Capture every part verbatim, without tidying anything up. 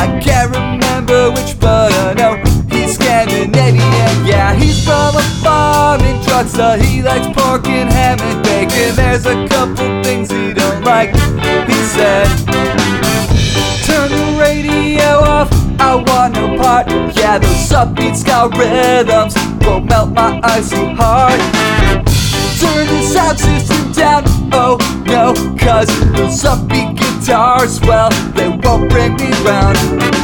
I can't remember which, but I know he's Scandinavian. Yeah, he's from a farm in Drugstall. He likes pork and ham and bacon. There's a couple things he don't like. He said, turn the radio off, I want no part. Yeah, those upbeat ska rhythms won't melt my icy heart. Turn the sound system down, oh no, cause those upbeat guitars, well, they won't bring me round.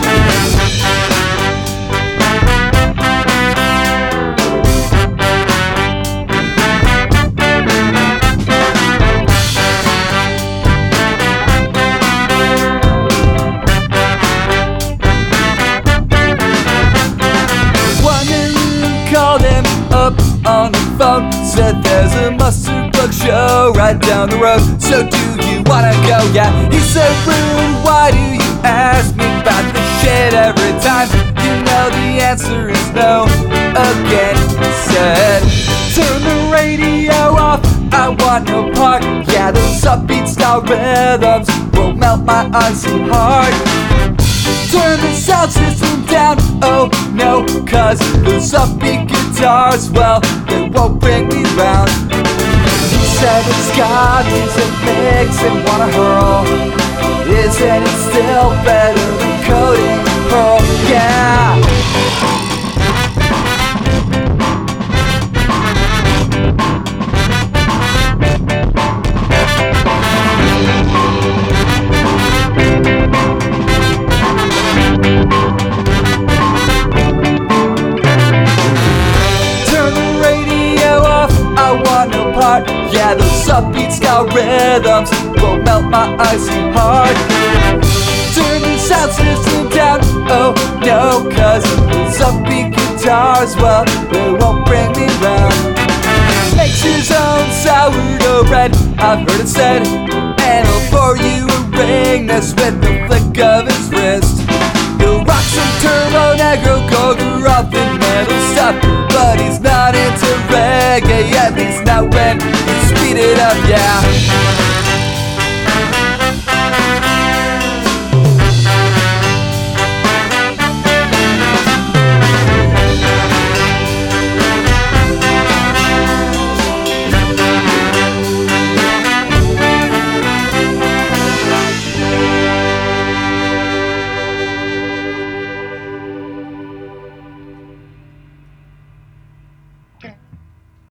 Called him up on the phone, said there's a mustard bug show right down the road, so do you wanna go? Yeah, he said, rude, why do you ask me about this shit every time? You know the answer is no. Again, he said, turn the radio off, I want no part. Yeah, those upbeat style rhythms will melt my icy heart. Turn the sound system down, oh no, cause those upbeat guitars, well, they won't bring me round. He said it's got music mix and wanna hurl. Isn't it still better than Cody and Pearl? Yeah! Yeah, those upbeat ska rhythms will melt my icy heart. Turn the sound system down, oh no, cause those upbeat guitars, well, they won't bring me round. Makes his own sourdough bread, I've heard it said, and he'll pour you a ring that's with the flick of his wrist. He'll rock some turbo negro, Golden rough and metal stuff, but he's not into reggae, at least not when you speed it up, yeah.